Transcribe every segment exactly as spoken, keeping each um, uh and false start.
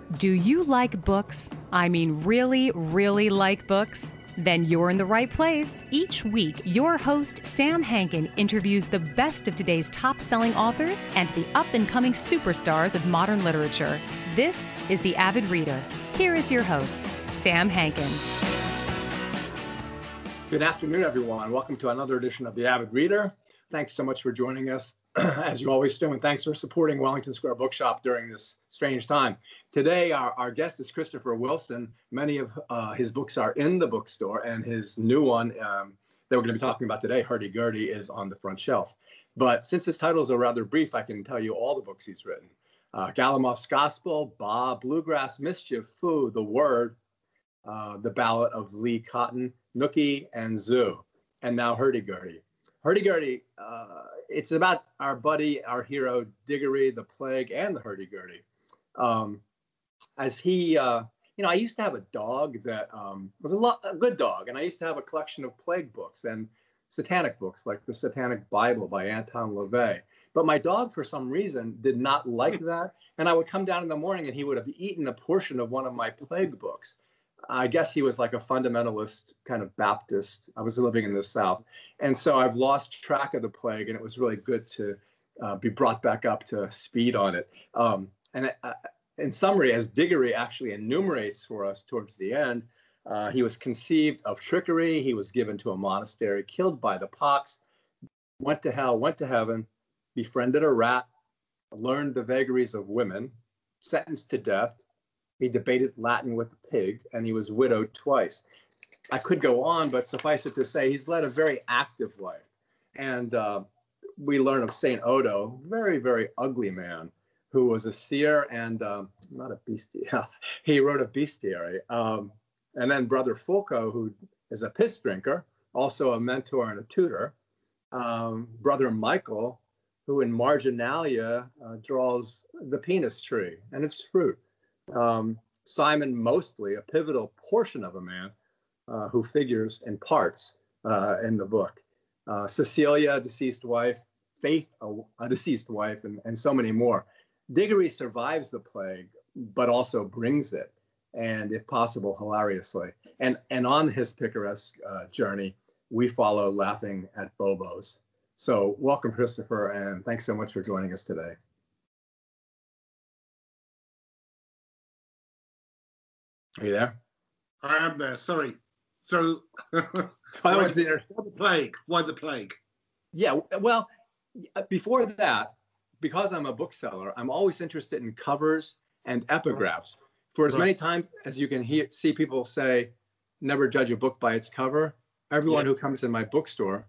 Do you like books? I mean, really, really like books? Then you're in the right place. Each week, your host, Sam Hankin, interviews the best of today's top-selling authors and the up-and-coming superstars of modern literature. This is The Avid Reader. Here is your host, Sam Hankin. Good afternoon, everyone. Welcome to another edition of The Avid Reader. Thanks so much for joining us, as you always do, and thanks for supporting Wellington Square Bookshop during this strange time. Today, our, our guest is Christopher Wilson. Many of uh, his books are in the bookstore, and his new one um, that we're going to be talking about today, Hurdy-Gurdy, is on the front shelf. But since his titles are rather brief, I can tell you all the books he's written. Uh, Galamoff's Gospel, Ba, Bluegrass Mischief, Fu, The Word, uh, The Ballad of Lee Cotton, Nookie, and Zoo, and now Hurdy-Gurdy. Hurdy-Gurdy, uh, it's about our buddy, our hero, Diggory, the Plague, and the Hurdy-Gurdy. Um, as he, uh, you know, I used to have a dog that um, was a, lot, a good dog, and I used to have a collection of plague books and satanic books, like the Satanic Bible by Anton LaVey. But my dog, for some reason, did not like that, and I would come down in the morning, and he would have eaten a portion of one of my plague books. I guess he was like a fundamentalist kind of Baptist. I was living in the South. And so I've lost track of the plague, and it was really good to uh, be brought back up to speed on it. Um, and uh, in summary, as Diggory actually enumerates for us towards the end, uh, he was conceived of trickery. He was given to a monastery, killed by the pox, went to hell, went to heaven, befriended a rat, learned the vagaries of women, sentenced to death. He debated Latin with a pig, and he was widowed twice. I could go on, but suffice it to say, he's led a very active life. And uh, we learn of Saint Odo, very, very ugly man, who was a seer and um, not a bestiary. He wrote a bestiary. Um, and then Brother Fulco, who is a piss drinker, also a mentor and a tutor. Um, Brother Michael, who in Marginalia uh, draws the penis tree and its fruit. Um, Simon Mostly, a pivotal portion of a man uh, who figures in parts uh, in the book. Uh, Cecilia, a deceased wife, Faith, a, a deceased wife, and, and so many more. Diggory survives the plague, but also brings it, and if possible, hilariously. And, and on his picaresque uh, journey, we follow laughing at Bobos. So welcome, Christopher, and thanks so much for joining us today. Are you there? I am there. Sorry. So, I why, was the, there. why the plague? Why the plague? Yeah. Well, before that, because I'm a bookseller, I'm always interested in covers and epigraphs. For as right. many times as you can hear, see people say, "Never judge a book by its cover." Everyone yeah. who comes in my bookstore.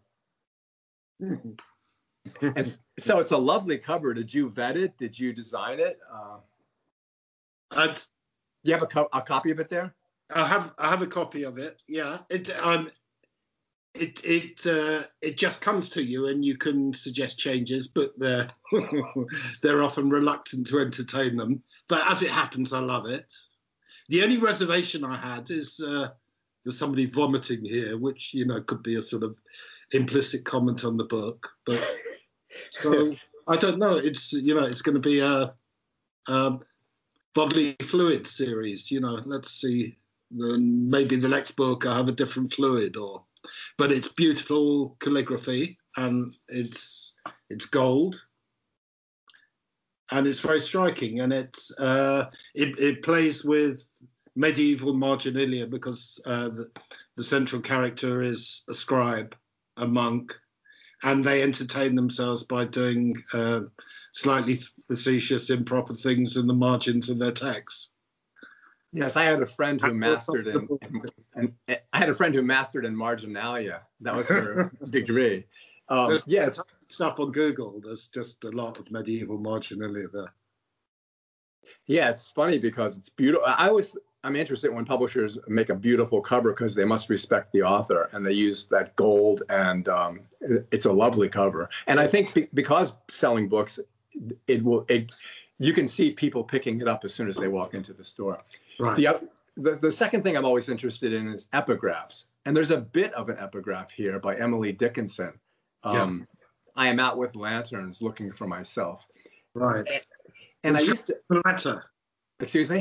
And so it's a lovely cover. Did you vet it? Did you design it? Uh, I'd, Do you have a, co- a copy of it there? I have. I have a copy of it. Yeah. It um, it it uh, it just comes to you, and you can suggest changes, but they're they're often reluctant to entertain them. But as it happens, I love it. The only reservation I had is uh, there's somebody vomiting here, which you know could be a sort of implicit comment on the book. But so I don't know. It's you know it's going to be a. Um, bodily fluid series, you know, let's see, then maybe the next book I have a different fluid, or, but it's beautiful calligraphy, and it's it's gold, and it's very striking, and it's uh, it, it plays with medieval marginalia because uh, the, the central character is a scribe, a monk, and they entertain themselves by doing uh, slightly facetious, improper things in the margins of their texts. Yes, I had a friend who mastered in, in, in I had a friend who mastered in marginalia. That was her degree. Um, There's yeah, it's, stuff on Google. There's just a lot of medieval marginalia there. Yeah, it's funny because it's beautiful. I always I'm interested when publishers make a beautiful cover because they must respect the author, and they use that gold, and um, it, it's a lovely cover. And I think be, because selling books, it will it you can see people picking it up as soon as they walk into the store. Right. The, the the second thing I'm always interested in is epigraphs, and there's a bit of an epigraph here by Emily Dickinson. Um, yeah. I am out with lanterns looking for myself. Right. And, and I used to letter. Excuse me?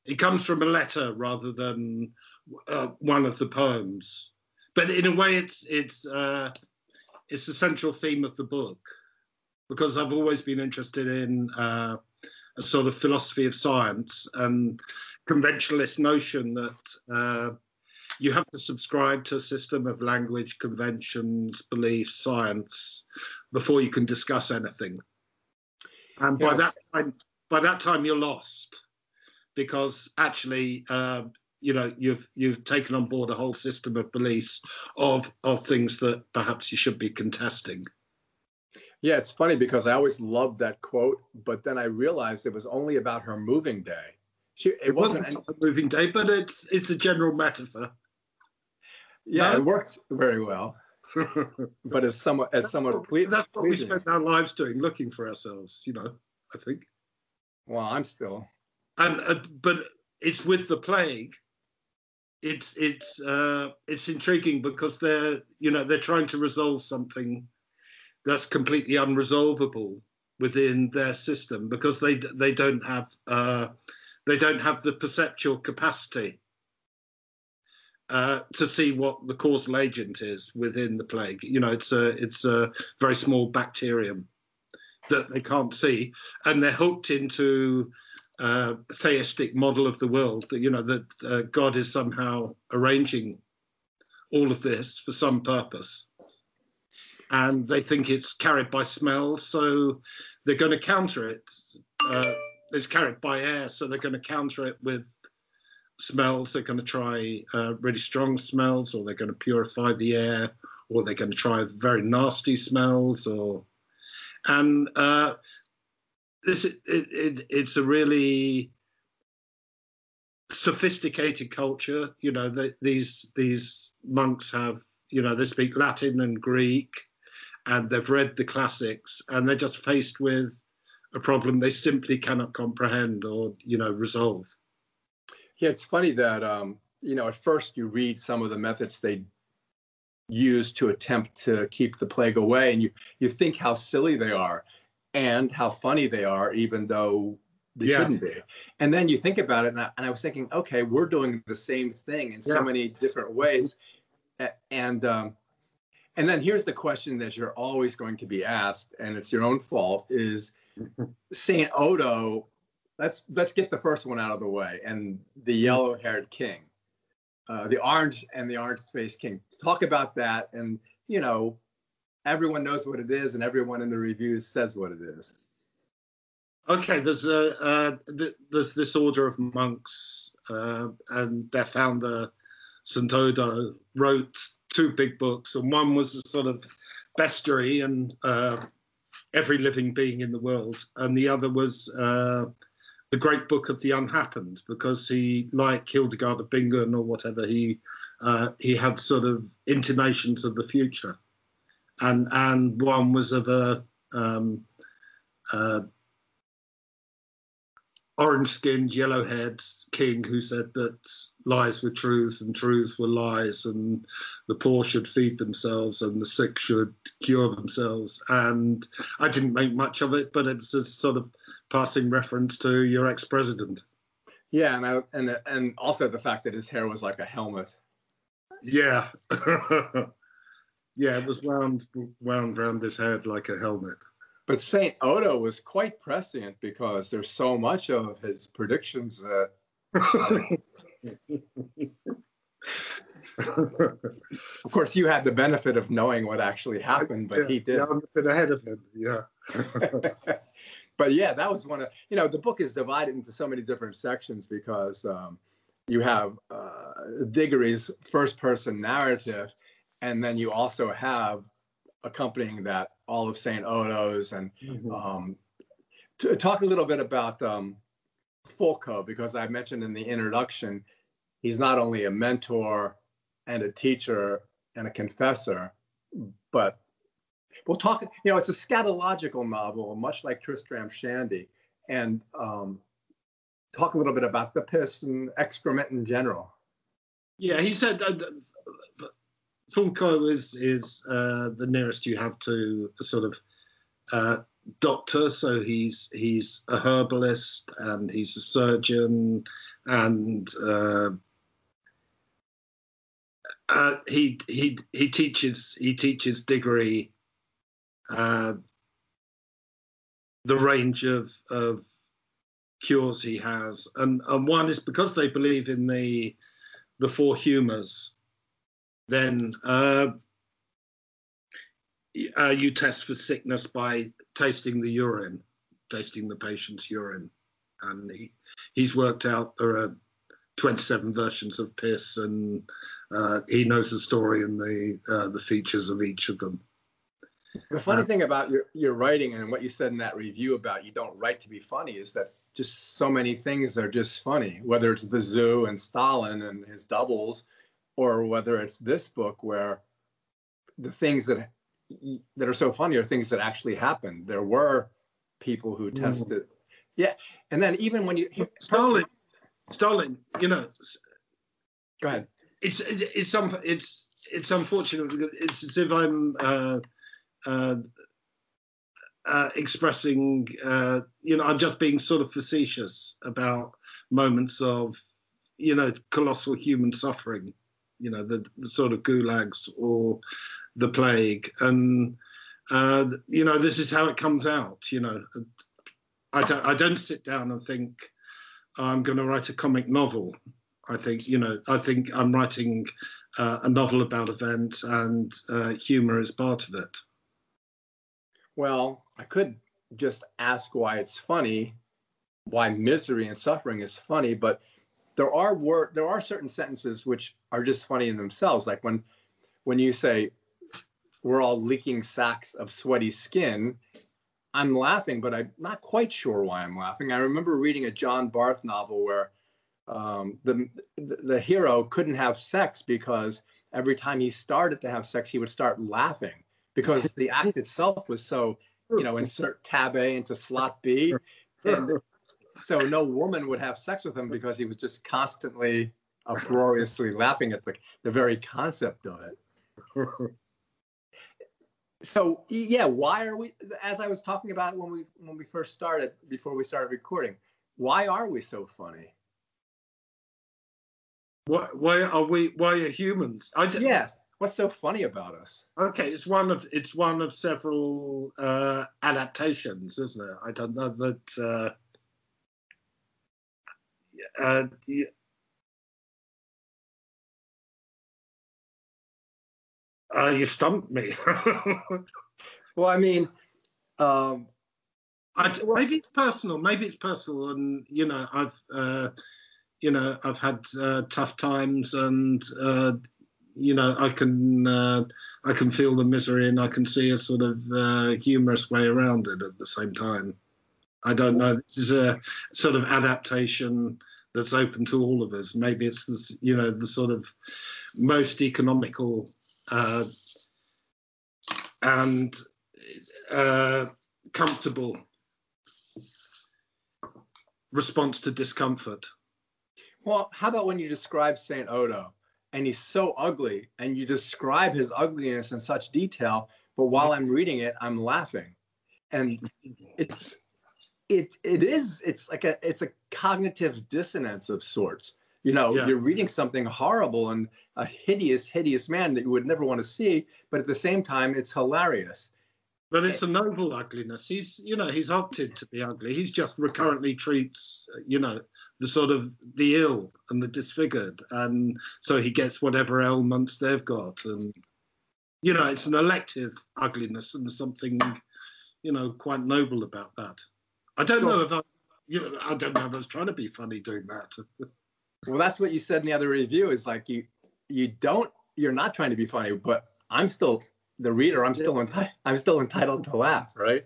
It comes from a letter rather than uh, one of the poems. But in a way, it's it's uh, it's the central theme of the book, because I've always been interested in uh, a sort of philosophy of science and conventionalist notion that uh, you have to subscribe to a system of language, conventions, beliefs, science before you can discuss anything. And by Yes. that time, by that time, you're lost, because actually, uh, you know, you've you've taken on board a whole system of beliefs of of things that perhaps you should be contesting. Yeah, it's funny because I always loved that quote, but then I realized it was only about her moving day. She, it, It wasn't. wasn't Any, a moving day, but it's it's a general metaphor. yeah, No? it worked very well, but it's somewhat, it's That's somewhat what, ple- that's what we pleasing. spend our lives doing, looking for ourselves. You know, I think. Well, I'm still. And uh, but it's with the plague. It's it's uh, it's intriguing because they're you know they're trying to resolve something that's completely unresolvable within their system, because they they don't have uh, they don't have the perceptual capacity uh, to see what the causal agent is within the plague. You know, it's a it's a very small bacterium that they can't see, and they're hooked into uh, a theistic model of the world that you know that uh, God is somehow arranging all of this for some purpose. And they think it's carried by smell, so they're going to counter it. Uh, it's carried by air, so they're going to counter it with smells. They're going to try uh, really strong smells, or they're going to purify the air, or they're going to try very nasty smells. Or and uh, this it, it, it's a really sophisticated culture. You know, the, these these monks have you know they speak Latin and Greek, and they've read the classics, and they're just faced with a problem they simply cannot comprehend or, you know, resolve. Yeah, it's funny that, um, you know, at first you read some of the methods they use to attempt to keep the plague away, and you, you think how silly they are and how funny they are, even though they Yeah. shouldn't be. And then you think about it, and I, and I was thinking, okay, we're doing the same thing in so Yeah. many different ways. And, um, And then here's the question that you're always going to be asked, and it's your own fault, is Saint Odo, let's let's get the first one out of the way, and the yellow-haired king, uh, the orange and the orange-faced king. Talk about that, and, you know, everyone knows what it is, and everyone in the reviews says what it is. Okay, there's a uh, th- there's this order of monks, uh, and their founder, Saint Odo, wrote two big books, and one was a sort of bestiary and uh, every living being in the world, and the other was uh, the Great Book of the Unhappened, because he, like Hildegard of Bingen or whatever, he uh, he had sort of intimations of the future, and and one was of a um, uh, orange-skinned, yellow-haired king who said that lies were truths and truths were lies, and the poor should feed themselves and the sick should cure themselves. And I didn't make much of it, but it's a sort of passing reference to your ex-president. Yeah, and I, and and also the fact that his hair was like a helmet. Yeah. Yeah, it was wound wound around his head like a helmet. But Saint Odo was quite prescient, because there's so much of his predictions that. Of course, you had the benefit of knowing what actually happened, but yeah, he did. Yeah, I'm a bit ahead of him. Yeah. But yeah, that was one of, you know, the book is divided into so many different sections, because um, you have uh, Diggory's first-person narrative, and then you also have accompanying that all of Saint Odo's, and Mm-hmm. um, to talk a little bit about um, Fulco, because I mentioned in the introduction, he's not only a mentor and a teacher and a confessor, but we'll talk, you know, it's a scatological novel, much like Tristram Shandy, and um, talk a little bit about the piss and excrement in general. Yeah, he said uh, Fulco is is uh, the nearest you have to a sort of uh, doctor, so he's he's a herbalist and he's a surgeon, and uh, uh, he he he teaches he teaches Diggory uh, the range of of cures he has, and and one is because they believe in the the four humours. Then uh, uh, you test for sickness by tasting the urine, tasting the patient's urine, and he he's worked out there are twenty-seven versions of piss, and uh, he knows the story and the uh, the features of each of them. The funny uh, thing about your, your writing and what you said in that review about you don't write to be funny is that just so many things are just funny, whether it's the zoo and Stalin and his doubles, or whether it's this book where the things that that are so funny are things that actually happened. There were people who tested. Mm. Yeah. And then even when you... Stalin, Stalin, you know... Go ahead. It's, it's, it's, it's, it's unfortunate. It's as if I'm... Uh, Uh, uh, expressing, uh, you know, I'm just being sort of facetious about moments of, you know, colossal human suffering, you know, the, the sort of gulags or the plague. And, uh, you know, this is how it comes out, you know. I don't, I don't sit down and think I'm going to write a comic novel. I think, you know, I think I'm writing uh, a novel about events, and uh, humour is part of it. Well, I could just ask why it's funny, why misery and suffering is funny, but there are word, there are certain sentences which are just funny in themselves. Like when, when you say, we're all leaking sacks of sweaty skin, I'm laughing, but I'm not quite sure why I'm laughing. I remember reading a John Barth novel where um, the, the, the hero couldn't have sex because every time he started to have sex, he would start laughing. Because the act itself was so, you know, insert tab A into slot B. And so no woman would have sex with him because he was just constantly, uproariously laughing at the, the very concept of it. So, yeah, why are we, as I was talking about when we when we first started, before we started recording, why are we so funny? Why, why are we, why are humans? I yeah. What's so funny about us? Okay, it's one of it's one of several uh, adaptations, isn't it? I don't know that. Uh, uh, yeah. uh, you stumped me. Well, I mean, um, I, maybe it's personal. Maybe it's personal, and you know, I've uh, you know, I've had uh, tough times, and. Uh, You know, I can uh, I can feel the misery, and I can see a sort of uh, humorous way around it at the same time. I don't know. This is a sort of adaptation that's open to all of us. Maybe it's the, you know, the sort of most economical uh, and uh, comfortable response to discomfort. Well, how about when you describe Saint Odo? And he's so ugly, and you describe his ugliness in such detail, but while I'm reading it, I'm laughing. And it's, it, it is, it's like a, it's a cognitive dissonance of sorts. You know, yeah. You're reading something horrible and a hideous, hideous man that you would never want to see, but at the same time, it's hilarious. But it's a noble ugliness. He's, you know, he's opted to be ugly. He's just recurrently treats, you know, the sort of the ill and the disfigured. And so he gets whatever ailments they've got. And, you know, it's an elective ugliness, and there's something, you know, quite noble about that. I don't know if I, you know, I don't know if I was trying to be funny doing that. Well, that's what you said in the other review, is like, you, you don't, you're not trying to be funny, but I'm still... the reader, I'm still entitled. I'm still entitled to laugh, right?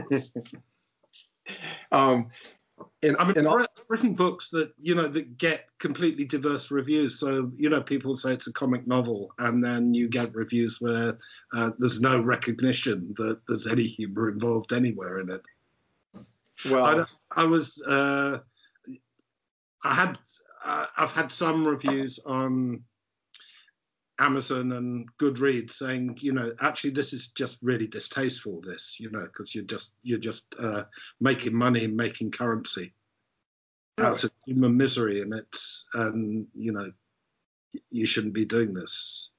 um, in, I mean, in all, I've written books that you know that get completely diverse reviews. So you know, people say it's a comic novel, and then you get reviews where uh, there's no recognition that there's any humor involved anywhere in it. Well, I, I was, uh, I had, uh, I've had some reviews on Amazon and Goodreads saying, you know, actually this is just really distasteful, this, you know, because you're just you're just uh, making money and making currency out of human misery, and it's and you know you shouldn't be doing this.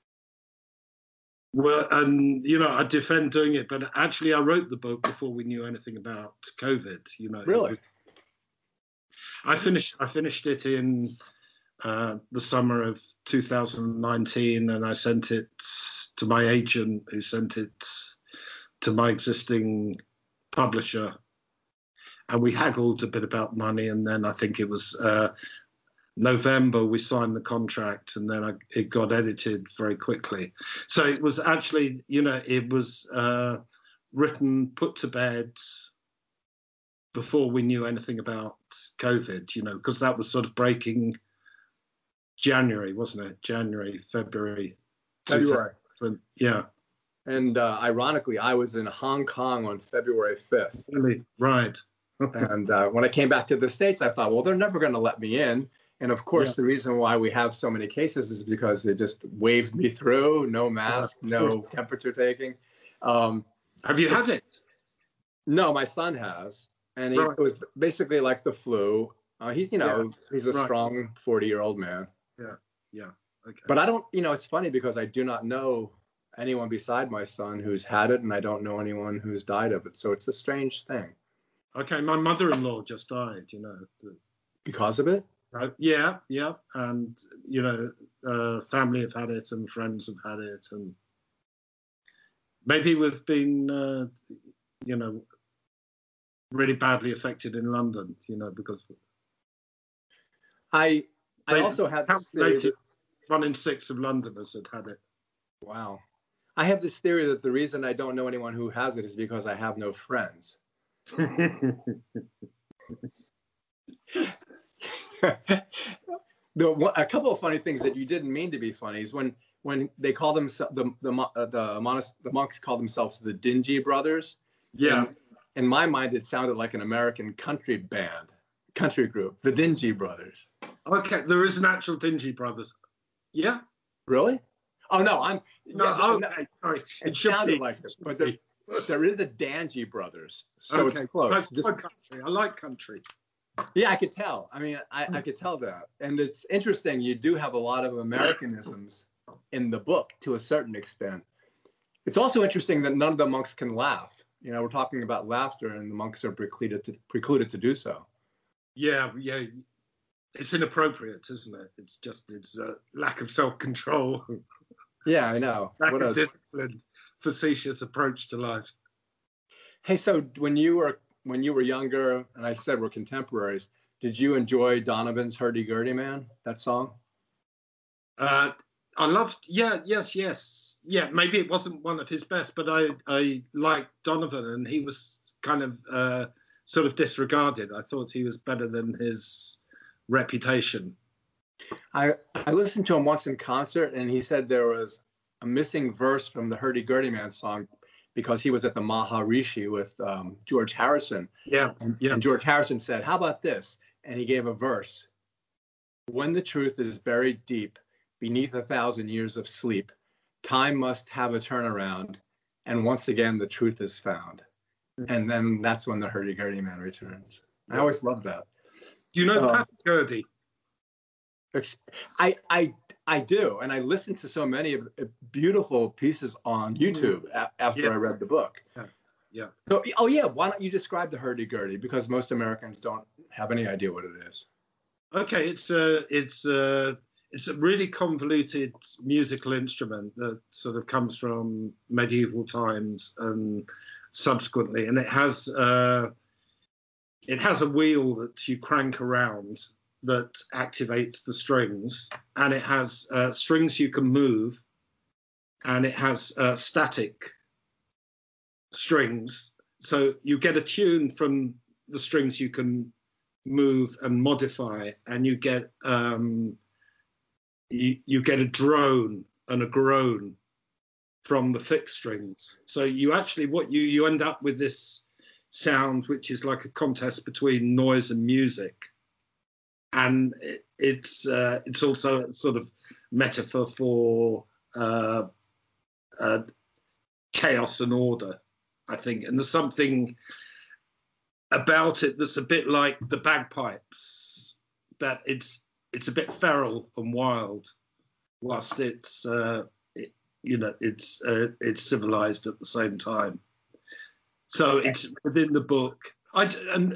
Well, and you know I defend doing it, but actually I wrote the book before we knew anything about COVID. You know, Really, was, I finished I finished it in Uh, the summer of two thousand nineteen, and I sent it to my agent, who sent it to my existing publisher, and we haggled a bit about money, and then I think it was uh, November we signed the contract, and then I, it got edited very quickly. So it was actually, you know, it was uh, written, put to bed before we knew anything about COVID, you know, because that was sort of breaking January, wasn't it? January, February. February. Yeah. And uh, ironically, I was in Hong Kong on February fifth. Really? Right. And uh, when I came back to the States, I thought, well, they're never going to let me in. And of course, yeah. the reason why we have so many cases is because they just waved me through, no mask, no temperature taking. Um, have you had it? No, my son has. And he, right. it was basically like the flu. Uh, he's, you know, yeah. he's a right. strong forty-year-old man. Yeah, yeah, okay. But I don't, you know, it's funny because I do not know anyone beside my son who's had it, and I don't know anyone who's died of it. So it's a strange thing. Okay, my mother-in-law just died, you know. Because of it? Uh, yeah, yeah. And, you know, uh, family have had it and friends have had it. And maybe we've been, uh, you know, really badly affected in London, you know, because... I... I They, also have this theory that, one in six of Londoners had had it. Wow. I have this theory that the reason I don't know anyone who has it is because I have no friends. the, a couple of funny things that you didn't mean to be funny is when when they call themselves, the, the, uh, the, monks, the monks call themselves the Dingy Brothers. Yeah. And in my mind, it sounded like an American country band, country group, the Dingy Brothers. Okay, there is an actual Dingy Brothers. Yeah. Really? Oh no, I'm. No, yeah, okay, no, sorry. It, it sounded be. like it, but there, there is a Dangy Brothers, so okay. it's close. Just, country. I like country. Yeah, I could tell. I mean, I, I could tell that, and it's interesting. You do have a lot of Americanisms in the book to a certain extent. It's also interesting that none of the monks can laugh. You know, we're talking about laughter, and the monks are precluded to, precluded to do so. Yeah, yeah. It's inappropriate, isn't it? It's just, it's a lack of self-control. Yeah, I know. Lack what of a discipline, facetious approach to life. Hey, so when you were when you were younger, and I said we're contemporaries, did you enjoy Donovan's Hurdy-Gurdy Man, that song? Uh, I loved, yeah, yes, yes. Yeah, maybe it wasn't one of his best, but I, I liked Donovan, and he was kind of uh, sort of disregarded. I thought he was better than his reputation. I, I listened to him once in concert, and he said there was a missing verse from the Hurdy-Gurdy Man song because he was at the Maharishi with um, George Harrison. Yeah, and, yeah. And George Harrison said, how about this? And he gave a verse. When the truth is buried deep beneath a thousand years of sleep, time must have a turnaround, and once again the truth is found. Mm-hmm. And then that's when the Hurdy-Gurdy Man returns. I always loved that. Do you know um, Pat Gurdy? I, I, I do, and I listened to so many of beautiful pieces on YouTube a- after yeah. I read the book. Yeah. yeah. So, oh yeah, why don't you describe the Hurdy-Gurdy? Because most Americans don't have any idea what it is. Okay, it's a, it's a, it's a really convoluted musical instrument that sort of comes from medieval times and subsequently, and it has, uh, it has a wheel that you crank around that activates the strings, and it has uh, strings you can move, and it has uh, static strings. So you get a tune from the strings you can move and modify, and you get um, you, you get a drone and a groan from the fixed strings. So you actually, what you, you end up with this sound, which is like a contest between noise and music. And it, it's uh, it's also sort of metaphor for uh, uh, chaos and order, I think. And there's something about it that's a bit like the bagpipes, that it's it's a bit feral and wild, whilst it's uh, it, you know it's uh, it's civilized at the same time. So it's within the book. I and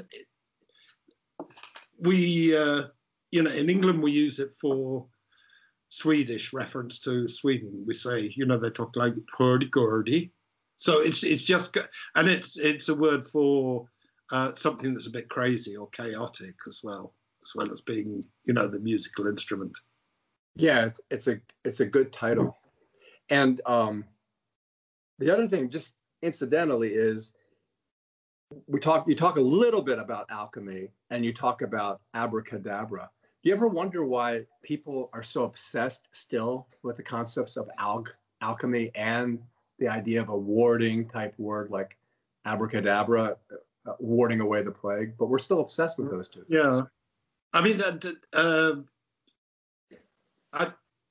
we uh, you know in England we use it for Swedish reference to Sweden. We say, you know, they talk like hurdy-gurdy. So it's it's just, and it's it's a word for uh, something that's a bit crazy or chaotic as well, as well as being, you know, the musical instrument. Yeah, it's, it's a it's a good title. And um, the other thing, just incidentally, is we talk. You talk a little bit about alchemy, and you talk about abracadabra. Do you ever wonder why people are so obsessed still with the concepts of al- alchemy and the idea of a warding type word like abracadabra, uh, warding away the plague? But we're still obsessed with those two things. Yeah, I mean, uh, uh, I,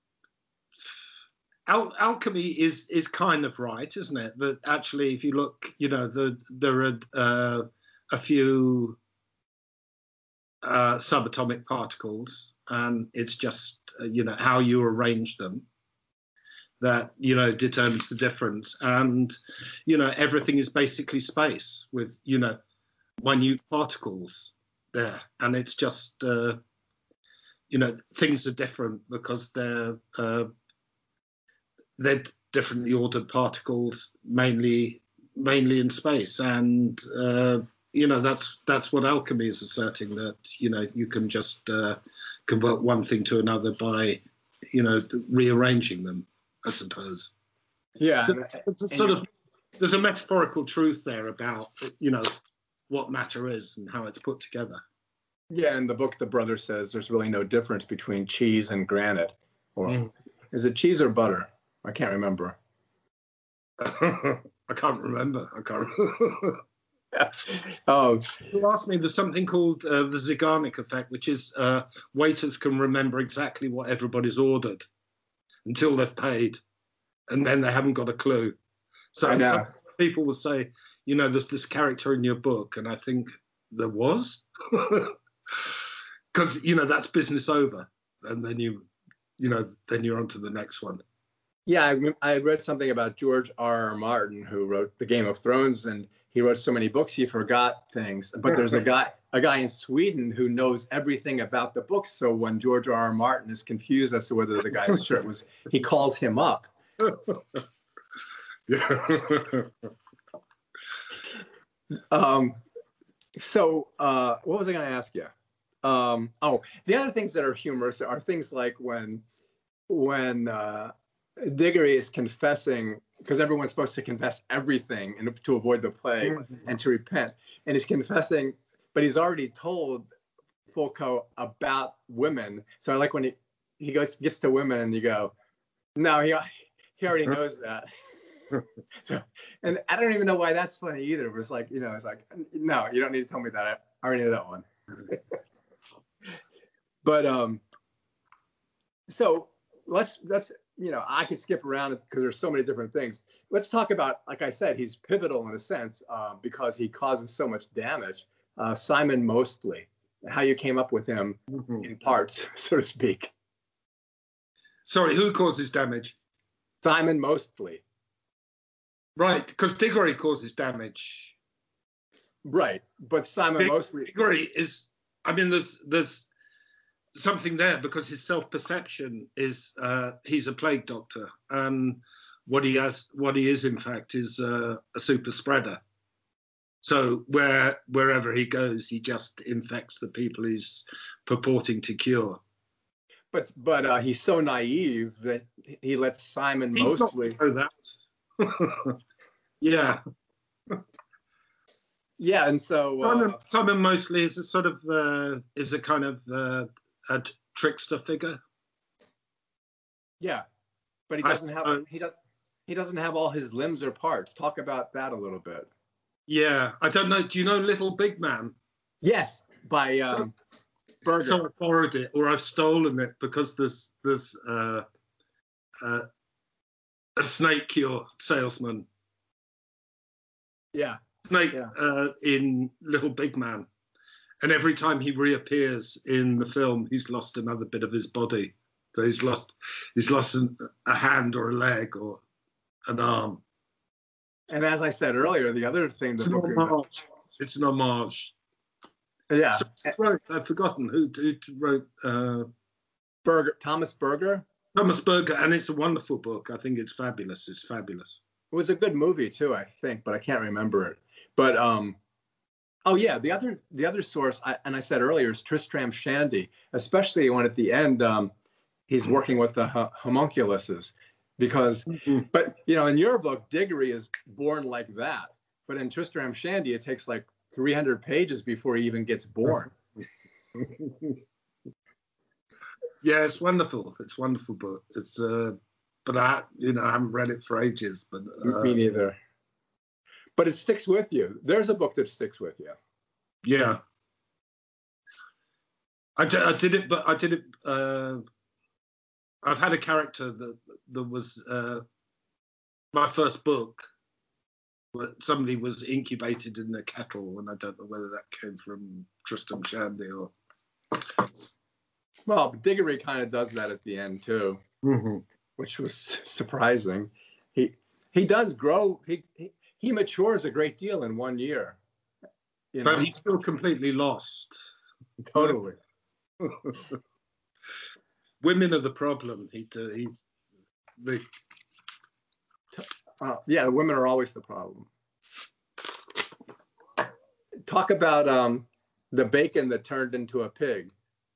al- alchemy is is kind of right, isn't it? That actually, if you look, you know, the, there are uh, a few Uh, subatomic particles, and it's just uh, you know how you arrange them that you know determines the difference. And you know everything is basically space with you know minute particles there, and it's just uh, you know things are different because they're uh, they're differently ordered particles, mainly mainly in space. And uh, you know, that's that's what alchemy is asserting, that, you know, you can just uh, convert one thing to another by, you know, rearranging them, I suppose. Yeah. It's a sort of, there's a metaphorical truth there about, you know, what matter is and how it's put together. Yeah, in the book, the brother says there's really no difference between cheese and granite. Or mm. Is it cheese or butter? I can't remember. I can't remember. I can't remember. Oh, you asked me, there's something called uh, the Zeigarnik effect, which is uh, waiters can remember exactly what everybody's ordered until they've paid, and then they haven't got a clue. So some people will say, you know, there's this character in your book, and I think there was, because you know that's business over, and then you, you know, then you're on to the next one. Yeah, I, I read something about George R. R. Martin, who wrote the Game of Thrones, and he wrote so many books he forgot things. But there's a guy, a guy in Sweden who knows everything about the books. So when George R. R. Martin is confused as to whether the guy's shirt was, he calls him up. um, so uh, what was I going to ask you? Um, oh, the other things that are humorous are things like when, when. Uh, Diggory is confessing, because everyone's supposed to confess everything and to avoid the plague mm-hmm. and to repent. And he's confessing, but he's already told Foucault about women. So I like when he, he goes, gets to women and you go, no, he, he already knows that. So, and I don't even know why that's funny either. It was like, you know, it's like, no, you don't need to tell me that. I already know that one. But um, so let's, let's, you know, I could skip around it because there's so many different things. Let's talk about, like I said, he's pivotal in a sense um, because he causes so much damage. Uh, Simon Mostly, how you came up with him mm-hmm. in parts, so to speak. Sorry, who causes damage? Simon Mostly. Right, because Diggory causes damage. Right, but Simon Dig- Mostly. Diggory is, I mean, there's there's. something there because his self-perception is uh, he's a plague doctor, and what he has, what he is in fact, is uh, a super spreader. So where wherever he goes, he just infects the people he's purporting to cure. But but uh, he's so naive that he lets Simon he's Mostly. Not that. Yeah. Yeah, and so uh, Simon, Simon Mostly is a sort of uh, is a kind of. Uh, a trickster figure. Yeah, but he doesn't have he does he doesn't have all his limbs or parts. Talk about that a little bit. Yeah, I don't know. Do you know Little Big Man? Yes, by um, Berger. So I borrowed it, or I've stolen it, because there's there's uh, uh, a snake cure salesman. Yeah. Snake Yeah. uh, in Little Big Man. And every time he reappears in the film, he's lost another bit of his body. So he's lost, he's lost an, a hand or a leg or an arm. And as I said earlier, the other thing the It's an book homage. It's an homage. yeah, So wrote, I've forgotten who, who wrote uh, Berger, Thomas Berger. Thomas Berger, and it's a wonderful book. I think it's fabulous. It's fabulous. It was a good movie too, I think, but I can't remember it. But um, oh yeah, the other the other source, I, and I said earlier, is Tristram Shandy, especially when at the end um, he's working with the h- homunculuses, because. Mm-hmm. But you know, in your book, Diggory is born like that, but in Tristram Shandy, it takes like three hundred pages before he even gets born. Yeah, it's wonderful. It's a wonderful book. It's uh, but I, you know, I haven't read it for ages. But uh, Me neither. But it sticks with you. There's a book that sticks with you. Yeah, I did, I did it, but I did it. Uh, I've had a character that that was uh, my first book. But somebody was incubated in a kettle, and I don't know whether that came from Tristram Shandy or. Well, Diggory kind of does that at the end too, Mm-hmm. which was surprising. He he does grow. He he, he matures a great deal in one year. You know? But he's still completely lost. Totally. Women are the problem. He he's the. Uh, yeah, women are always the problem. Talk about um, the bacon that turned into a pig.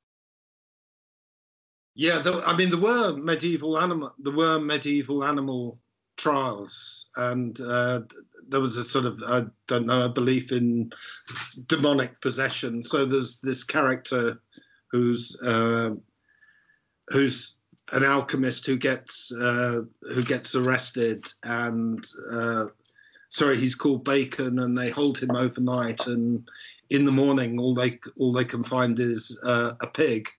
Yeah, there, I mean, there were medieval animal. There were medieval animal trials, and uh, there was a sort of, I don't know, a belief in demonic possession. So there's this character who's uh, who's an alchemist who gets uh, who gets arrested, and uh, sorry, he's called Bacon, and they hold him overnight, and in the morning, all they all they can find is uh, a pig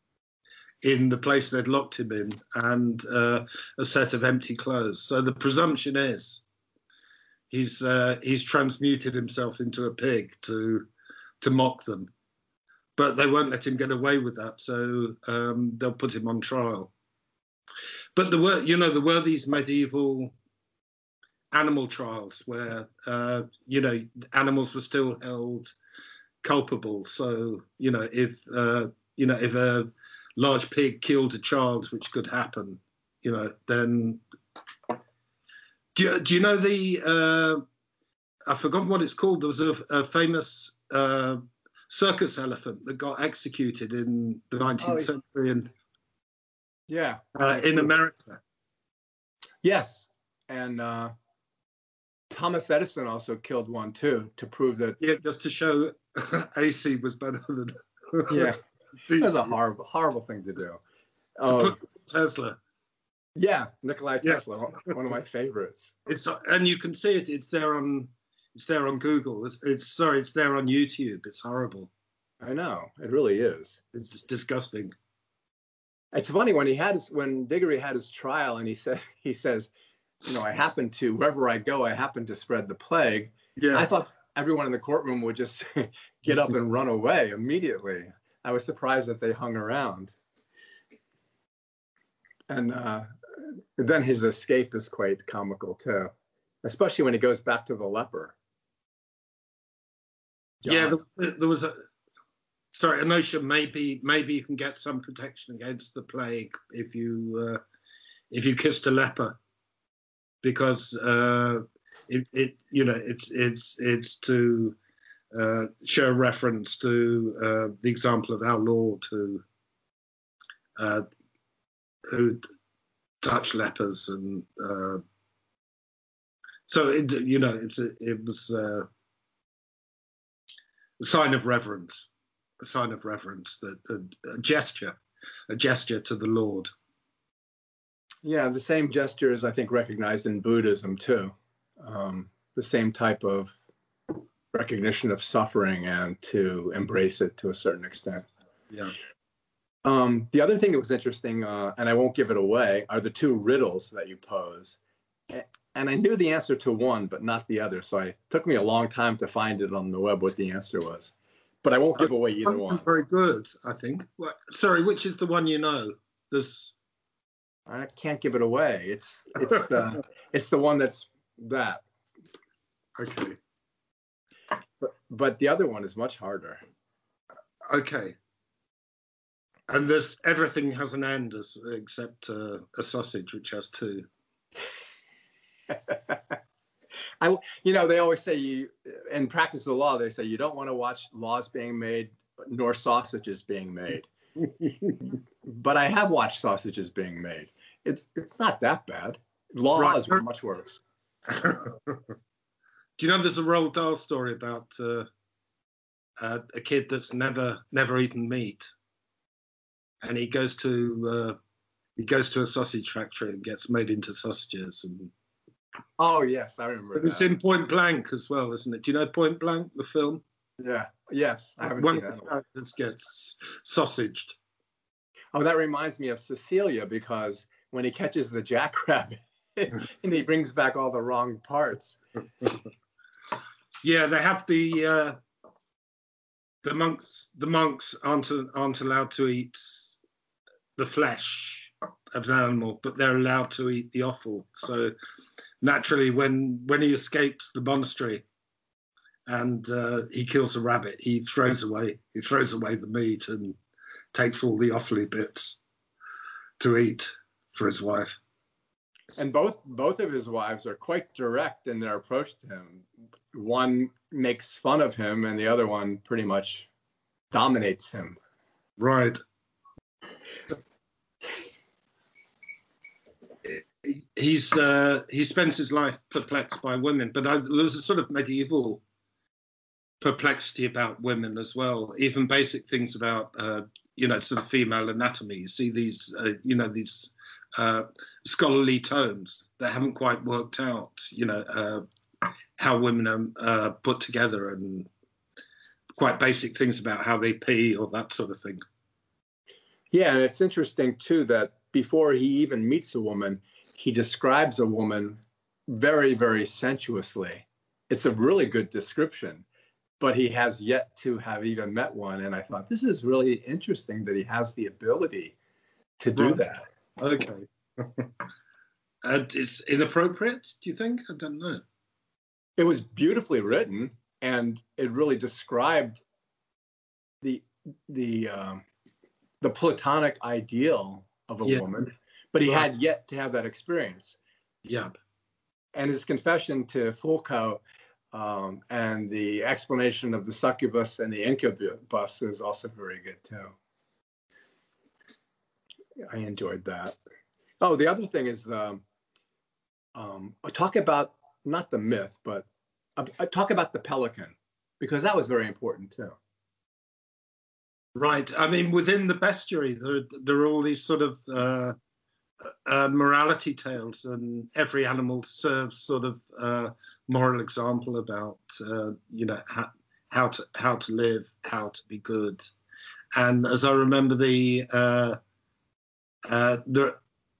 in the place they'd locked him in, and uh, a set of empty clothes. So the presumption is he's uh, he's transmuted himself into a pig to to mock them, but they won't let him get away with that. So um, they'll put him on trial. But there were, you know, there were these medieval animal trials where, uh, you know, animals were still held culpable. So, you know, if, uh, you know, if a large pig killed a child, which could happen, you know, then... Do you, do you know the... Uh, I've forgotten what it's called. There was a, a famous uh, circus elephant that got executed in the nineteenth Oh, century and Yeah. uh, in America. Yes. And uh, Thomas Edison also killed one too, to prove that. Yeah, just to show A C was better than. Yeah. D C. That's a horrible, horrible thing to do. To Oh, put Tesla. yeah. Nikolai Yeah. Tesla, one of my favorites. It's and you can see it. It's there on. It's there on Google. It's, it's sorry. It's there on YouTube. It's horrible. I know. It really is. It's just disgusting. It's funny when he had his, when Diggory had his trial, and he said, he says, you know, I happen to, wherever I go, I happen to spread the plague. Yeah. I thought everyone in the courtroom would just get up and run away immediately. I was surprised that they hung around. And uh, then his escape is quite comical too, especially when he goes back to the leper. John. Yeah, there, there was a. Sorry, Anosha. Maybe, maybe you can get some protection against the plague if you uh, if you kissed a leper, because uh, it, it, you know, it's it's it's to uh, show reference to uh, the example of our Lord who uh, who touched lepers, and uh, so it, you know, it's a, it was uh, a sign of reverence. A sign of reverence, that a, a gesture, a gesture to the Lord. Yeah, the same gesture is, I think, recognized in Buddhism too. Um, the same type of recognition of suffering and to embrace it to a certain extent. Yeah. Um, the other thing that was interesting, uh, and I won't give it away, are the two riddles that you pose. And I knew the answer to one, but not the other. So it took me a long time to find it on the web what the answer was. But I won't give away either one. Very good, I think. Well, sorry, which is the one you know? This. I can't give it away. It's it's uh, it's the one that's that. Okay. But, but the other one is much harder. Okay. And this everything has an end as, except uh, a sausage, which has two. I, you know, they always say you, in practice of the law, they say you don't want to watch laws being made nor sausages being made. But I have watched sausages being made. It's it's not that bad. Laws right. are much worse. Do you know there's a Roald Dahl story about uh, uh, a kid that's never never eaten meat, and he goes to uh, he goes to a sausage factory and gets made into sausages. And oh yes, I remember. It's that. in Point Blank as well, isn't it? Do you know Point Blank, the film? Yeah. Yes, I haven't One seen that. One of gets sausaged. Oh, that reminds me of Cecilia, because when he catches the jackrabbit and he brings back all the wrong parts. Yeah, they have the uh, the monks. The monks aren't aren't allowed to eat the flesh of an animal, but they're allowed to eat the offal. So naturally, when when he escapes the monastery and uh, he kills a rabbit, he throws away he throws away the meat and takes all the offally bits to eat for his wife. And both both of his wives are quite direct in their approach to him. One makes fun of him, and the other one pretty much dominates him. Right. He's uh, he spends his life perplexed by women, but I, there was a sort of medieval perplexity about women as well. Even basic things about uh, you know sort of female anatomy. You see these uh, you know these uh, scholarly tomes that haven't quite worked out. You know uh, how women are uh, put together, and quite basic things about how they pee or that sort of thing. Yeah, and it's interesting too that before he even meets a woman, he describes a woman very, very sensuously. It's a really good description, but he has yet to have even met one. And I thought, this is really interesting that he has the ability to do right. that. Okay. And it's inappropriate, do you think? I don't know. It was beautifully written, and it really described the the um, the platonic ideal of a yeah. woman, but he right. had yet to have that experience. Yeah. And his confession to Foucault um, and the explanation of the succubus and the incubus is also very good too. I enjoyed that. Oh, the other thing is um, um, I talk about not the myth, but I talk about the pelican, because that was very important too. Right. I mean, within the bestiary, there, there are all these sort of uh, uh, morality tales, and every animal serves sort of uh, moral example about, uh, you know, how, how to how to live, how to be good. And as I remember, the uh, uh, the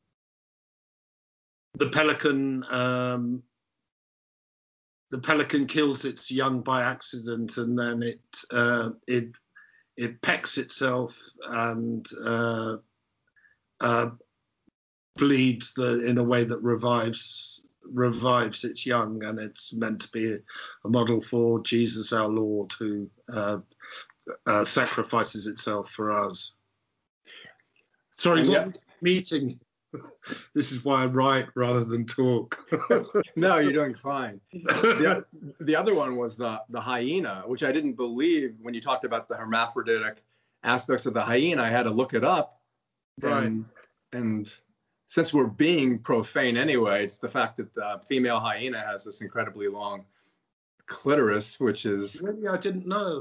the pelican. Um, The pelican kills its young by accident, and then it uh, it it pecks itself and uh, uh, bleeds the in a way that revives revives its young, and it's meant to be a model for Jesus our Lord, who uh, uh, sacrifices itself for us. Sorry, yeah. what meeting? This is why I write rather than talk. No, you're doing fine. The, the other one was the, the hyena, which I didn't believe when you talked about the hermaphroditic aspects of the hyena. I had to look it up. Right. And, and since we're being profane anyway, it's the fact that the female hyena has this incredibly long clitoris, which is... Really, I didn't know.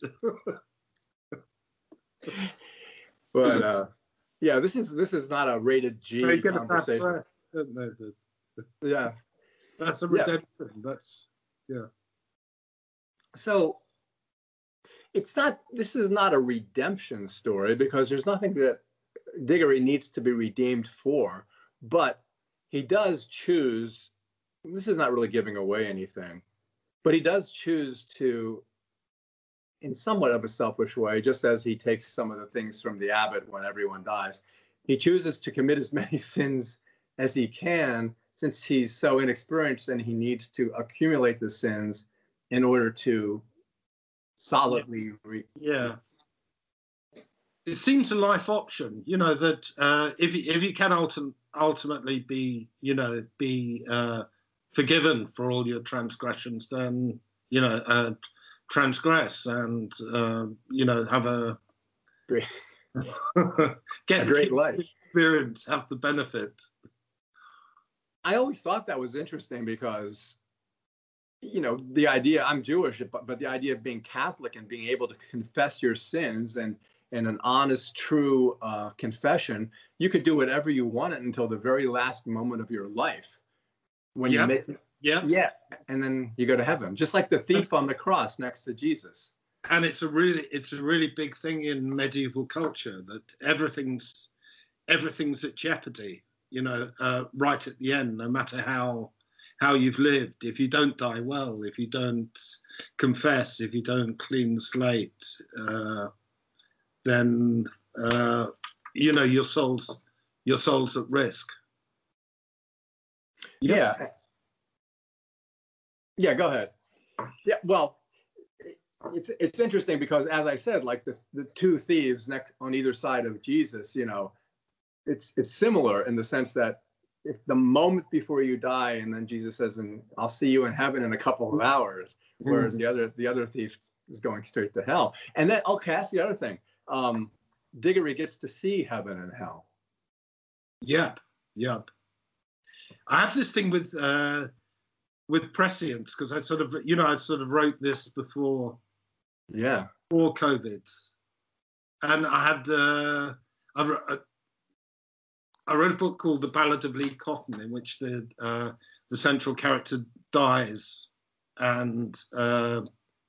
But... Uh, Yeah, this is this is not a rated G conversation. Breath, don't they? The, the, yeah, that's a yeah. redemption. That's yeah. So, it's not, this is not a redemption story because there's nothing that Diggory needs to be redeemed for, but he does choose, this is not really giving away anything, but he does choose to, in somewhat of a selfish way, just as he takes some of the things from the abbot when everyone dies, he chooses to commit as many sins as he can, since he's so inexperienced and he needs to accumulate the sins in order to solidly re- yeah. It seems a life option, you know, that uh, if if you can ulti- ultimately be, you know, be uh, forgiven for all your transgressions, then, you know, uh, transgress and, uh, you know, have a great, get a great life experience, have the benefit. I always thought that was interesting because, you know, the idea, I'm Jewish, but, but the idea of being Catholic and being able to confess your sins and, and an honest, true uh, confession, you could do whatever you wanted until the very last moment of your life. When yep. you make, yeah, yeah, and then you go to heaven, just like the thief on the cross next to Jesus. And it's a really, it's a really big thing in medieval culture that everything's, everything's at jeopardy. You know, uh, right at the end, no matter how how you've lived, if you don't die well, if you don't confess, if you don't clean the slate, uh, then uh, you know your soul's your soul's at risk. Yes. Yeah. Yeah. Go ahead. Yeah. Well, it's it's interesting because, as I said, like the the two thieves next on either side of Jesus, you know. It's it's similar in the sense that if the moment before you die, and then Jesus says, "And I'll see you in heaven in a couple of hours," whereas mm-hmm. the other the other thief is going straight to hell. And then, okay, that's the other thing. Um, Diggory gets to see heaven and hell. Yep, yep. I have this thing with uh, with prescience because I sort of, you know, I sort of wrote this before, yeah, before COVID, and I had uh, I. I I wrote a book called The Ballad of Lee Cotton, in which the uh, the central character dies and uh,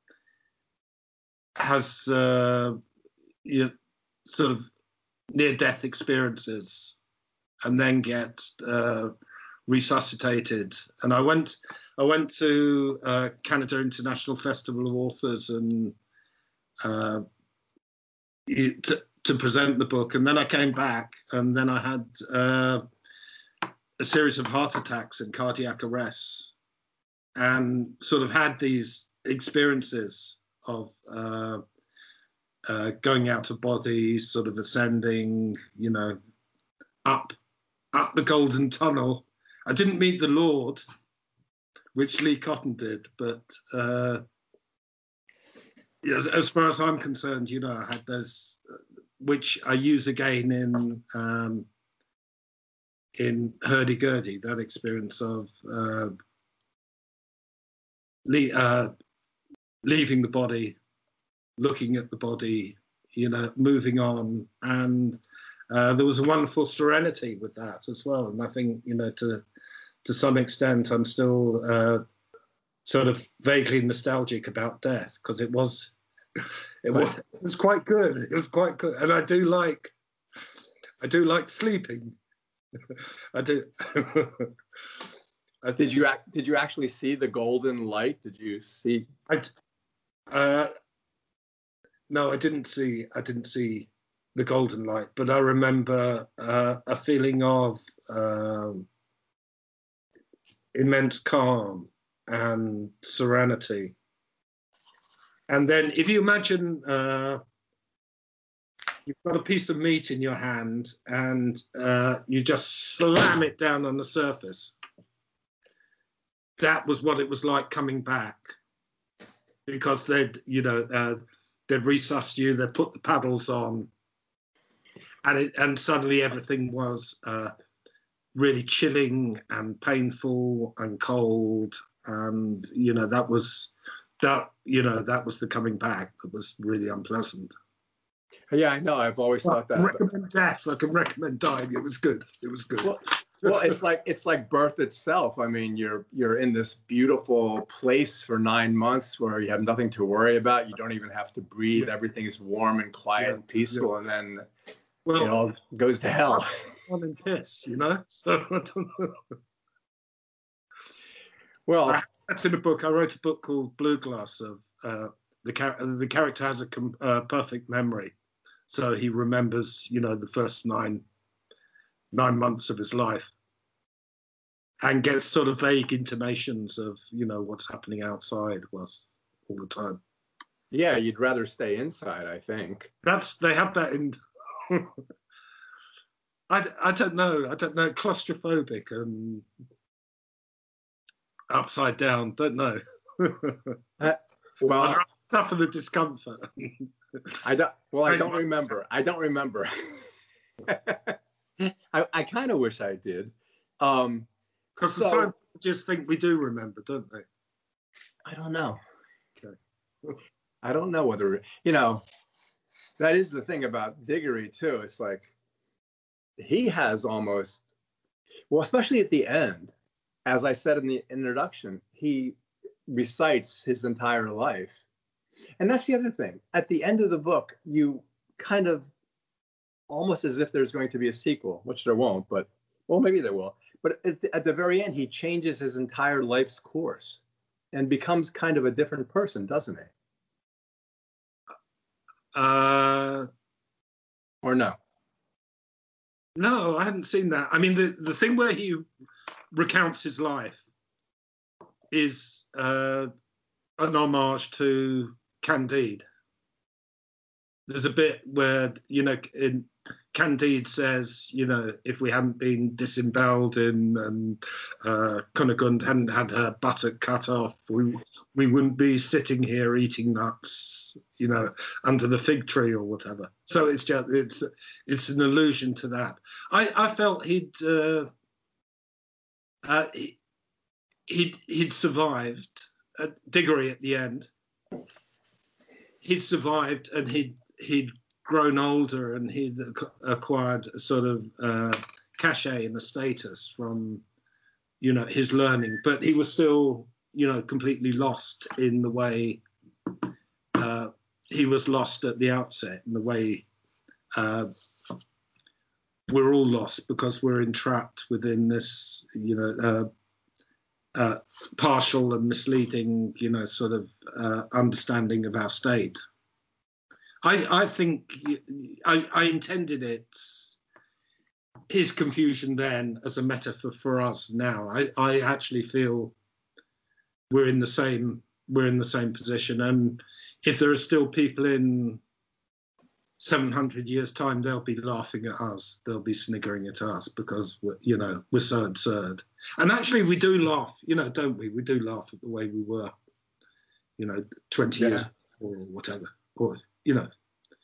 has uh, you know, sort of near-death experiences, and then gets uh, resuscitated. And I went I went to uh, Canada International Festival of Authors and uh, it, to present the book, and then I came back, and then I had uh, a series of heart attacks and cardiac arrests, and sort of had these experiences of uh, uh, going out of body, sort of ascending, you know, up up the golden tunnel. I didn't meet the Lord, which Lee Cotton did, but uh, as, as far as I'm concerned, you know, I had those. Uh, which I use again in um, in Hurdy-Gurdy, that experience of uh, le- uh, leaving the body, looking at the body, you know, moving on. And uh, there was a wonderful serenity with that as well. And I think, you know, to to some extent, I'm still uh, sort of vaguely nostalgic about death because it was... It was, it was quite good. It was quite good, and I do like, I do like sleeping. I do. I, did you act, did you actually see the golden light? Did you see? I, uh, no, I didn't see. I didn't see the golden light, but I remember uh, a feeling of um, immense calm and serenity. And then if you imagine uh, you've got a piece of meat in your hand and uh, you just slam it down on the surface, that was what it was like coming back, because they'd, you know, uh, they'd resusc you, they'd put the paddles on, and it, and suddenly everything was uh, really chilling and painful and cold, and you know that was. That, you know, that was the coming back that was really unpleasant. Yeah, I know. I've always well, thought that. I can recommend death. I can recommend dying. It was good. It was good. Well, Well, it's like it's like birth itself. I mean, you're you're in this beautiful place for nine months where you have nothing to worry about. You don't even have to breathe. Yeah. Everything is warm and quiet Yeah. and peaceful, Yeah. and then Well, it all goes to hell. I'm in piss, you know. So I don't know. Well, I, that's in a book. I wrote a book called Blue Glass. Of uh, the char- the character has a com- uh, perfect memory, so he remembers, you know, the first nine nine months of his life, and gets sort of vague intimations of, you know, what's happening outside was all the time. yeah, you'd rather stay inside, I think. That's they have that in. I, I don't know. I don't know. Claustrophobic and upside down. Don't know. Uh, well, I'd rather suffer the discomfort. I don't. Well, I don't remember. I don't remember. I, I kind of wish I did. Um, Because So- the scientists think we do remember, don't they? I don't know. Okay. I don't know whether, you know, that is the thing about Diggory too. It's like he has almost, well, especially at the end, as I said in the introduction, he recites his entire life. And that's the other thing. At the end of the book, you kind of, almost as if there's going to be a sequel, which there won't, but, well, maybe there will. But at the, at the very end, he changes his entire life's course and becomes kind of a different person, doesn't he? Uh, Or no? no, I hadn't seen that. I mean, the, the thing where he recounts his life is uh, an homage to Candide. There's a bit where, you know, in Candide says, you know, if we hadn't been disemboweled in and uh, Cunigund hadn't had her buttock cut off, we we wouldn't be sitting here eating nuts, you know, under the fig tree or whatever. So it's just it's it's an allusion to that. I I felt he'd uh, uh, he, he'd he'd survived at Diggory at the end. He'd survived and he'd he'd grown older and he'd acquired a sort of uh, cachet and a status from, you know, his learning, but he was still, you know, completely lost in the way uh, he was lost at the outset, in the way uh, we're all lost because we're entrapped within this, you know, uh, uh, partial and misleading, you know, sort of uh, understanding of our state. I, I think I, I intended it, his confusion then, as a metaphor for us now. I, I actually feel we're in the same we're in the same position, and if there are still people in seven hundred years' time, they'll be laughing at us. They'll be sniggering at us because we're, you know, we're so absurd. And actually, we do laugh, you know, don't we? We do laugh at the way we were, you know, twenty Yeah. years or whatever. Or, you know,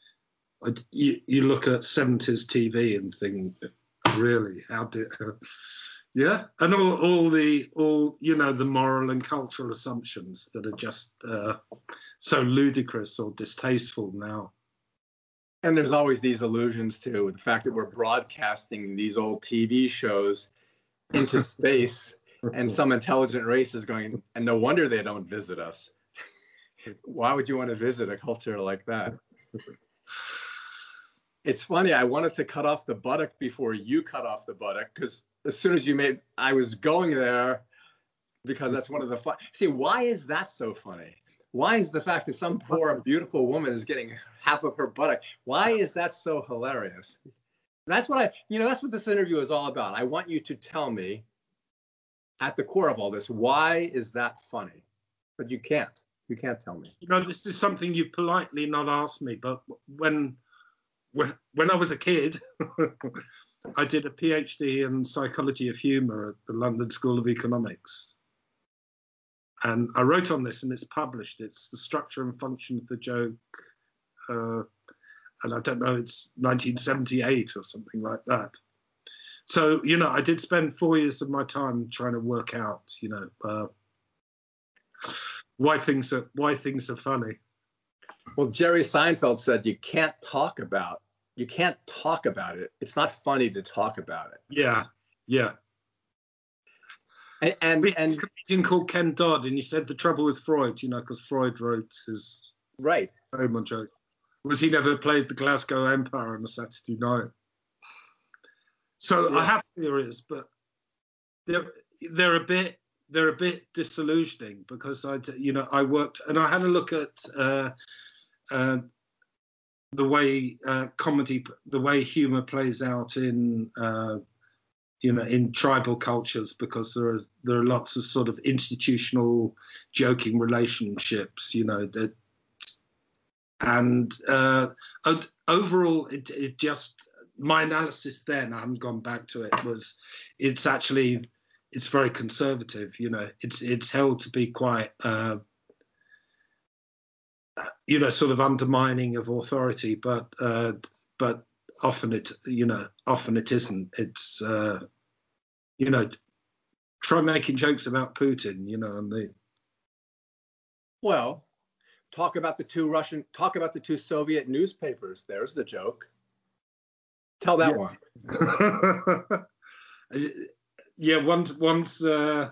you, you look at seventies T V and think, really, how did, yeah? And all, all the, all, you know, the moral and cultural assumptions that are just uh, so ludicrous or distasteful now. And there's always these allusions to the fact that we're broadcasting these old T V shows into space, and some intelligent race is going, and no wonder they don't visit us. Why would you want to visit a culture like that? It's funny, I wanted to cut off the buttock before you cut off the buttock, because as soon as you made, I was going there because that's one of the fun. See, why is that so funny? Why is the fact that some poor, beautiful woman is getting half of her buttock? Why is that so hilarious? That's what I, you know, that's what this interview is all about. I want you to tell me, at the core of all this, why is that funny? But you can't. You can't tell me. You know, this is something you've politely not asked me, but when when, when I was a kid, I did a PhD in psychology of humour at the London School of Economics. And I wrote on this, and it's published. It's the structure and function of the joke. Uh, and I don't know, it's nineteen seventy-eight or something like that. So, you know, I did spend four years of my time trying to work out, you know, uh, why things are why things are funny. Well, Jerry Seinfeld said you can't talk about, you can't talk about it. It's not funny to talk about it. Yeah, yeah. And and, We had and a comedian called Ken Dodd, and he said the trouble with Freud, you know, because Freud wrote his right. Homer joke, was he never played the Glasgow Empire on a Saturday night. So Yeah. I have theories, but they're they're a bit they're a bit disillusioning because I, you know, I worked and I had a look at uh, uh, the way uh, comedy, the way humor plays out in, uh, you know, in tribal cultures, because there are there are lots of sort of institutional joking relationships, you know, that, and uh, overall, it it just, my analysis then, I haven't gone back to it, was it's actually it's very conservative, you know, it's it's held to be quite. Uh, you know, sort of undermining of authority, but uh, but often it, you know, often it isn't. It's, uh, you know, try making jokes about Putin, you know, and the. Well, talk about the two Russian, talk about the two Soviet newspapers. There's the joke. Tell that yeah. one. yeah, one's one's. Uh,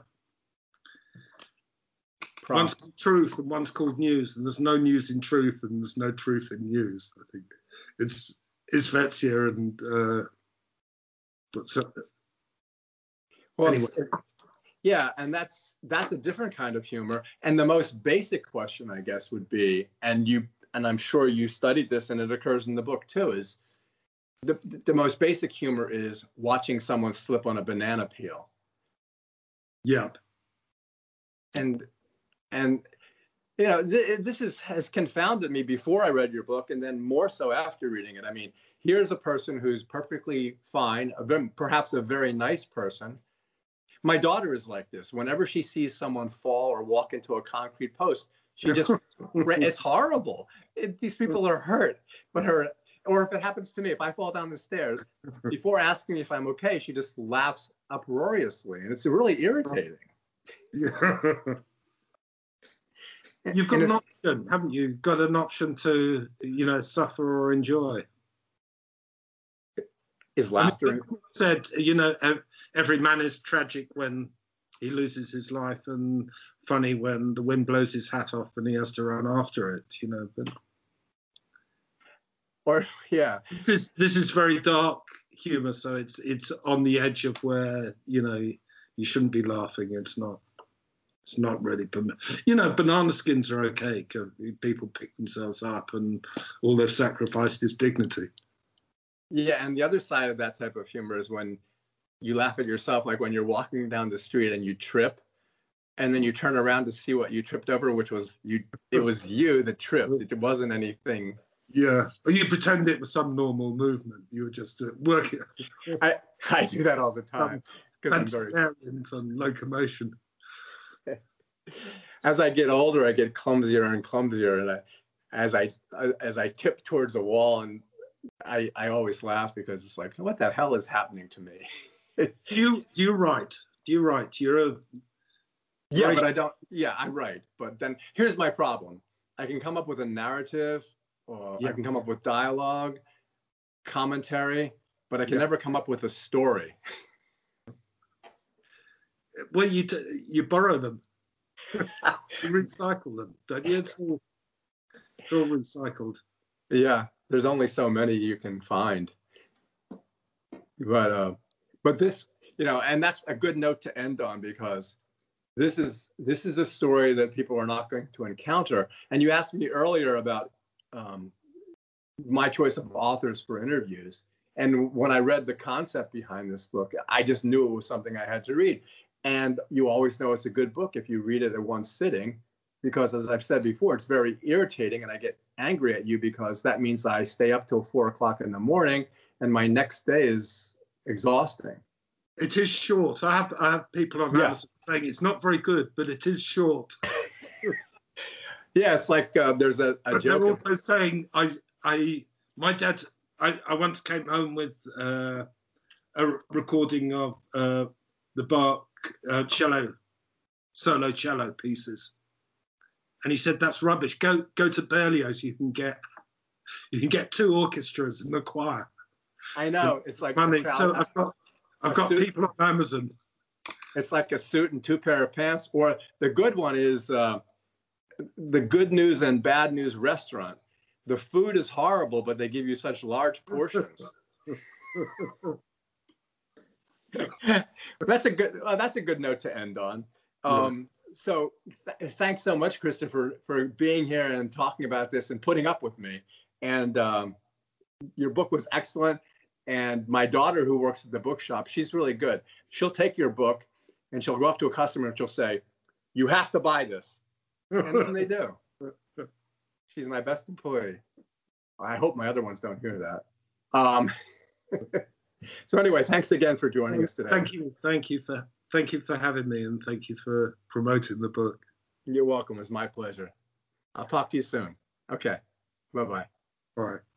Prom. One's called truth and one's called news, and there's no news in truth and there's no truth in news. I think it's it's Vetsia and uh, but so, well, anyway. Yeah, and that's that's a different kind of humor. And the most basic question, I guess, would be, and you and I'm sure you studied this, and it occurs in the book too, is the the most basic humor is watching someone slip on a banana peel. Yeah, and. And, you know, th- this is, has confounded me before I read your book, and then more so after reading it. I mean, here's a person who's perfectly fine, a very, perhaps a very nice person. My daughter is like this. Whenever she sees someone fall or walk into a concrete post, she just, it's horrible. It, these people are hurt. But her, or if it happens to me, if I fall down the stairs, before asking me if I'm okay, she just laughs uproariously. And it's really irritating. Yeah. You've got an option, haven't you? Got an option to, you know, suffer or enjoy. Is laughter? I mean, said, you know, every man is tragic when he loses his life, and funny when the wind blows his hat off and he has to run after it. You know, but or yeah, this is this is very dark humor, so it's it's on the edge of where, you know, you shouldn't be laughing. It's not. It's not really, you know, banana skins are okay because people pick themselves up and all they've sacrificed is dignity. Yeah, and the other side of that type of humor is when you laugh at yourself, like when you're walking down the street and you trip, and then you turn around to see what you tripped over, which was you. It was you that tripped. It wasn't anything. Yeah, or you pretend it was some normal movement. You were just uh, working. I I do that all the time because I'm very on locomotion. As I get older, I get clumsier and clumsier, and I, as I as I tip towards a wall, and I I always laugh because it's like, what the hell is happening to me? do you do you write? Do you write? You're a yeah, but I don't. Yeah, I write, but then here's my problem: I can come up with a narrative, or yeah. I can come up with dialogue, commentary, but I can yeah. never come up with a story. Well, you t- you borrow them. You recycle them, don't you? It's all, it's all recycled. Yeah, there's only so many you can find. But uh, but this, you know, and that's a good note to end on, because this is this is a story that people are not going to encounter. And you asked me earlier about um, my choice of authors for interviews. And when I read the concept behind this book, I just knew it was something I had to read. And you always know it's a good book if you read it at one sitting, because as I've said before, it's very irritating, and I get angry at you because that means I stay up till four o'clock in the morning and my next day is exhausting. It is short. I have I have people on yeah. Amazon saying it's not very good, but it is short. Yeah, it's like uh, there's a, a but joke. They're also of... saying I I my dad I, I once came home with uh, a recording of uh, the Bach uh, cello solo cello pieces, and he said that's rubbish. Go go to Berlioz. You can get you can get two orchestras and a choir. I know, it's like money. So I've got I've got people on Amazon It's like a suit and two pair of pants. Or the good one is uh, the Good News and Bad News restaurant. The food is horrible, but they give you such large portions. That's a good. Uh, that's a good note to end on. Um, yeah. So, th- thanks so much, Christopher, for being here and talking about this and putting up with me. And um, your book was excellent. And my daughter, who works at the bookshop, she's really good. She'll take your book and she'll go up to a customer and she'll say, "You have to buy this," and then they do. She's my best employee. I hope my other ones don't hear that. Um, so anyway, thanks again for joining us today. Thank you. Thank you for thank you for having me, and thank you for promoting the book. You're welcome. It's my pleasure. I'll talk to you soon. Okay. Bye-bye. All right.